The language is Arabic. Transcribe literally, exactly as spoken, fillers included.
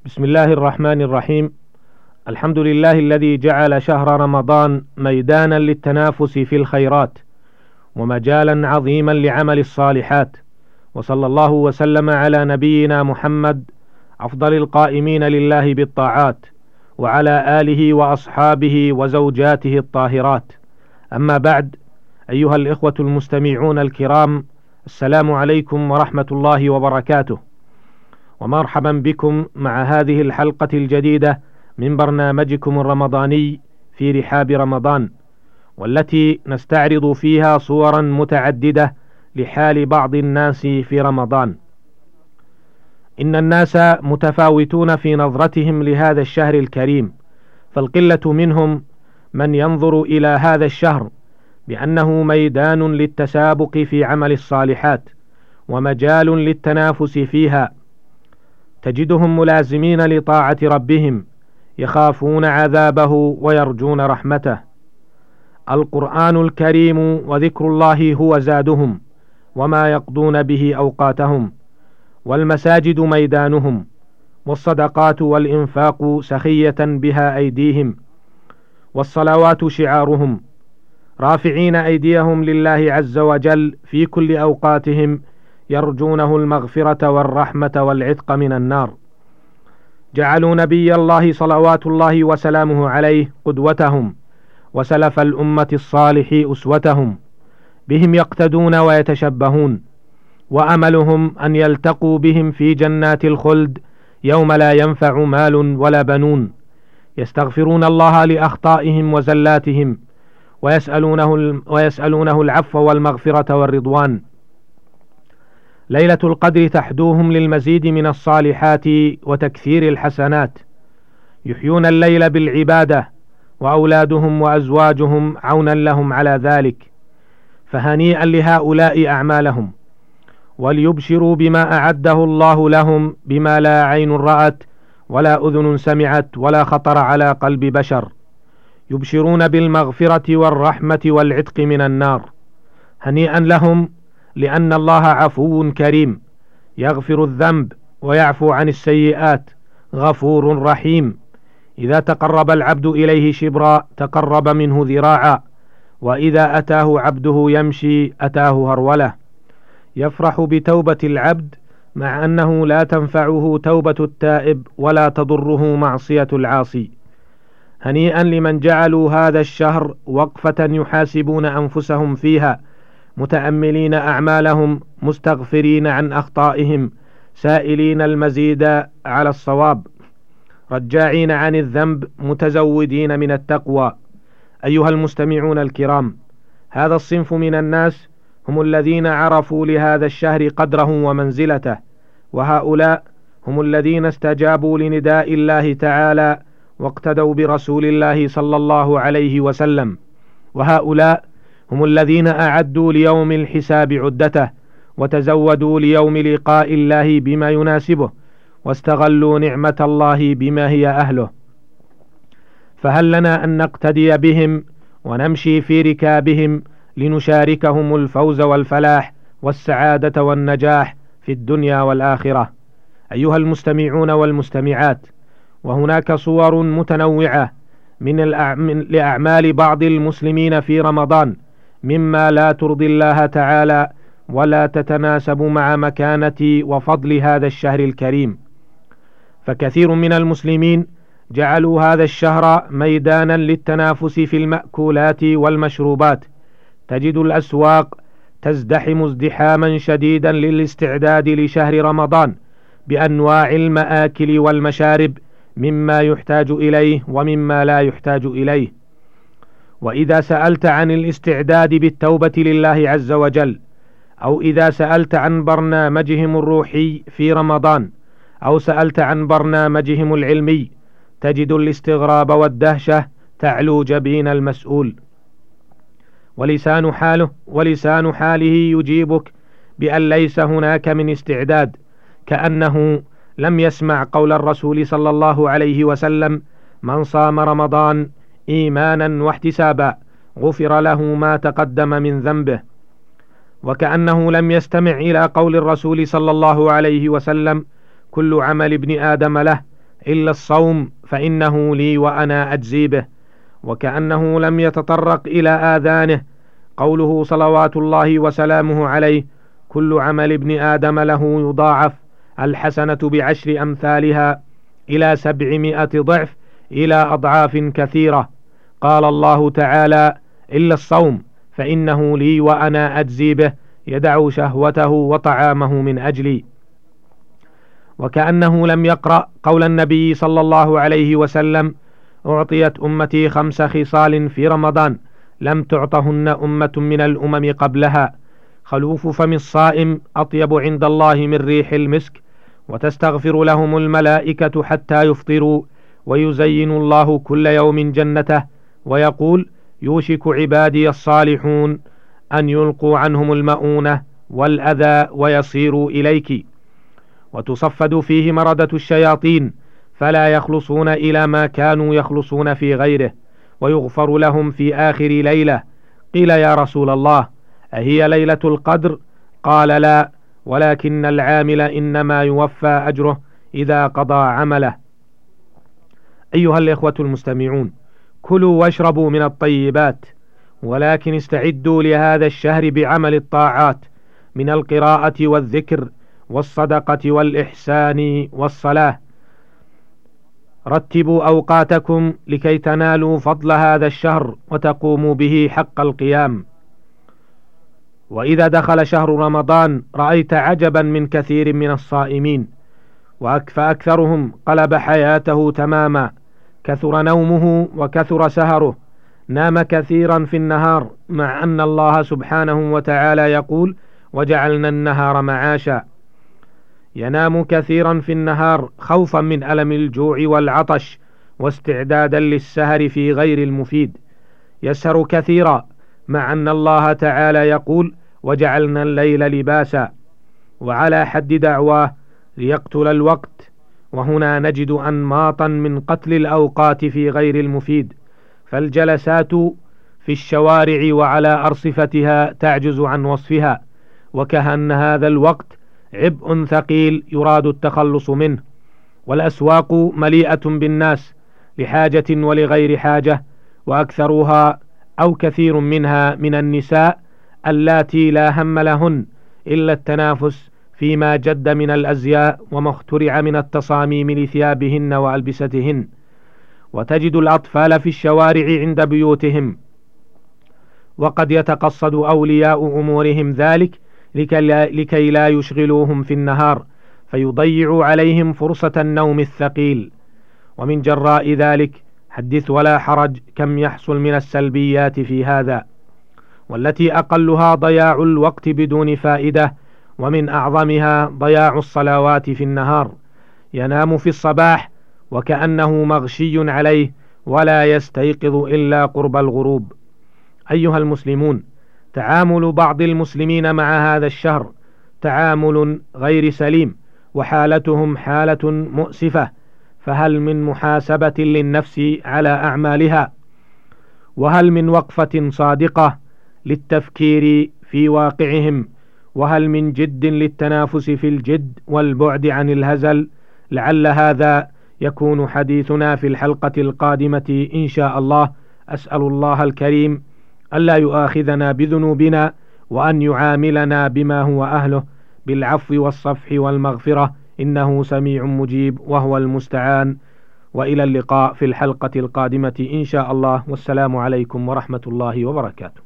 بسم الله الرحمن الرحيم. الحمد لله الذي جعل شهر رمضان ميدانا للتنافس في الخيرات ومجالا عظيما لعمل الصالحات، وصلى الله وسلم على نبينا محمد أفضل القائمين لله بالطاعات، وعلى آله وأصحابه وزوجاته الطاهرات. أما بعد، أيها الإخوة المستمعون الكرام، السلام عليكم ورحمة الله وبركاته، ومرحبا بكم مع هذه الحلقة الجديدة من برنامجكم الرمضاني في رحاب رمضان، والتي نستعرض فيها صورا متعددة لحال بعض الناس في رمضان. إن الناس متفاوتون في نظرتهم لهذا الشهر الكريم، فالقلة منهم من ينظر إلى هذا الشهر بأنه ميدان للتسابق في عمل الصالحات ومجال للتنافس فيها، تجدهم ملازمين لطاعة ربهم، يخافون عذابه ويرجون رحمته. القرآن الكريم وذكر الله هو زادهم وما يقضون به أوقاتهم، والمساجد ميدانهم، والصدقات والإنفاق سخية بها أيديهم، والصلوات شعارهم، رافعين أيديهم لله عز وجل في كل أوقاتهم، يرجونه المغفرة والرحمة والعتق من النار. جعلوا نبي الله صلوات الله وسلامه عليه قدوتهم، وسلف الأمة الصالح أسوتهم، بهم يقتدون ويتشبهون، وأملهم أن يلتقوا بهم في جنات الخلد يوم لا ينفع مال ولا بنون، يستغفرون الله لأخطائهم وزلاتهم، ويسألونه, ويسألونه العفو والمغفرة والرضوان. ليلة القدر تحدوهم للمزيد من الصالحات وتكثير الحسنات، يحيون الليل بالعبادة، وأولادهم وأزواجهم عونا لهم على ذلك، فهنيئا لهؤلاء أعمالهم، وليبشروا بما أعده الله لهم بما لا عين رأت ولا أذن سمعت ولا خطر على قلب بشر. يبشرون بالمغفرة والرحمة والعتق من النار. هنيئا لهم، لأن الله عفو كريم، يغفر الذنب ويعفو عن السيئات، غفور رحيم. إذا تقرب العبد إليه شبرا تقرب منه ذراعا، وإذا أتاه عبده يمشي أتاه هرولة. يفرح بتوبة العبد مع أنه لا تنفعه توبة التائب ولا تضره معصية العاصي. هنيئا لمن جعلوا هذا الشهر وقفة يحاسبون أنفسهم فيها، متأملين أعمالهم، مستغفرين عن أخطائهم، سائلين المزيد على الصواب، رجاعين عن الذنب، متزودين من التقوى. أيها المستمعون الكرام، هذا الصنف من الناس هم الذين عرفوا لهذا الشهر قدره ومنزلته، وهؤلاء هم الذين استجابوا لنداء الله تعالى واقتدوا برسول الله صلى الله عليه وسلم، وهؤلاء هم الذين أعدوا ليوم الحساب عدته، وتزودوا ليوم لقاء الله بما يناسبه، واستغلوا نعمة الله بما هي أهله. فهل لنا أن نقتدي بهم ونمشي في ركابهم لنشاركهم الفوز والفلاح والسعادة والنجاح في الدنيا والآخرة؟ أيها المستمعون والمستمعات، وهناك صور متنوعة من لأعمال بعض المسلمين في رمضان مما لا ترضي الله تعالى ولا تتناسب مع مكانة وفضل هذا الشهر الكريم. فكثير من المسلمين جعلوا هذا الشهر ميدانا للتنافس في المأكولات والمشروبات، تجد الأسواق تزدحم ازدحاما شديدا للاستعداد لشهر رمضان بأنواع المآكل والمشارب، مما يحتاج إليه ومما لا يحتاج إليه. وإذا سألت عن الاستعداد بالتوبة لله عز وجل، أو إذا سألت عن برنامجهم الروحي في رمضان، أو سألت عن برنامجهم العلمي، تجد الاستغراب والدهشة تعلو جبين المسؤول، ولسان حاله ولسان حاله يجيبك بأن ليس هناك من استعداد، كأنه لم يسمع قول الرسول صلى الله عليه وسلم: من صام رمضان إيمانا واحتسابا غفر له ما تقدم من ذنبه. وكأنه لم يستمع إلى قول الرسول صلى الله عليه وسلم: كل عمل ابن آدم له إلا الصوم فإنه لي وأنا أجزي به، وكأنه لم يتطرق إلى آذانه قوله صلوات الله وسلامه عليه: كل عمل ابن آدم له يضاعف الحسنة بعشر أمثالها إلى سبعمائة ضعف إلى أضعاف كثيرة. قال الله تعالى: إلا الصوم فإنه لي وأنا أجزي به، يدع شهوته وطعامه من أجلي. وكأنه لم يقرأ قول النبي صلى الله عليه وسلم: أعطيت أمتي خمس خصال في رمضان لم تعطهن أمة من الأمم قبلها: خلوف فم الصائم أطيب عند الله من ريح المسك، وتستغفر لهم الملائكة حتى يفطروا، ويزين الله كل يوم جنته، ويقول: يوشك عبادي الصالحون أن يلقوا عنهم المؤونة والأذى ويصيروا إليك. وتصفد فيه مردة الشياطين فلا يخلصون إلى ما كانوا يخلصون في غيره، ويغفر لهم في آخر ليلة. قيل: يا رسول الله، أهي ليلة القدر؟ قال: لا، ولكن العامل إنما يوفى أجره إذا قضى عمله. أيها الإخوة المستمعون، كلوا واشربوا من الطيبات، ولكن استعدوا لهذا الشهر بعمل الطاعات من القراءة والذكر والصدقة والإحسان والصلاة. رتبوا أوقاتكم لكي تنالوا فضل هذا الشهر وتقوموا به حق القيام. وإذا دخل شهر رمضان رأيت عجبا من كثير من الصائمين، فأكثرهم قلب حياته تماما، كثر نومه وكثر سهره، نام كثيرا في النهار، مع أن الله سبحانه وتعالى يقول: وجعلنا النهار معاشا. ينام كثيرا في النهار خوفا من ألم الجوع والعطش واستعدادا للسهر في غير المفيد. يسهر كثيرا مع أن الله تعالى يقول: وجعلنا الليل لباسا. وعلى حد دعواه ليقتل الوقت. وهنا نجد أنماطا من قتل الأوقات في غير المفيد، فالجلسات في الشوارع وعلى أرصفتها تعجز عن وصفها، وكأن هذا الوقت عبء ثقيل يراد التخلص منه. والأسواق مليئة بالناس لحاجة ولغير حاجة، وأكثرها أو كثير منها من النساء اللاتي لا هم لهن إلا التنافس فيما جد من الأزياء وما اخترع من التصاميم لثيابهن وألبستهن. وتجد الأطفال في الشوارع عند بيوتهم، وقد يتقصد أولياء أمورهم ذلك لكي لا يشغلوهم في النهار، فيضيع عليهم فرصة النوم الثقيل. ومن جراء ذلك حدث ولا حرج كم يحصل من السلبيات في هذا، والتي أقلها ضياع الوقت بدون فائدة، ومن أعظمها ضياع الصلوات في النهار. ينام في الصباح وكأنه مغشي عليه ولا يستيقظ إلا قرب الغروب. أيها المسلمون، تعامل بعض المسلمين مع هذا الشهر تعامل غير سليم، وحالتهم حالة مؤسفة. فهل من محاسبة للنفس على أعمالها؟ وهل من وقفة صادقة للتفكير في واقعهم؟ وهل من جد للتنافس في الجد والبعد عن الهزل؟ لعل هذا يكون حديثنا في الحلقة القادمة إن شاء الله. أسأل الله الكريم ألا يؤاخذنا بذنوبنا، وأن يعاملنا بما هو أهله بالعفو والصفح والمغفرة، إنه سميع مجيب وهو المستعان. وإلى اللقاء في الحلقة القادمة إن شاء الله، والسلام عليكم ورحمة الله وبركاته.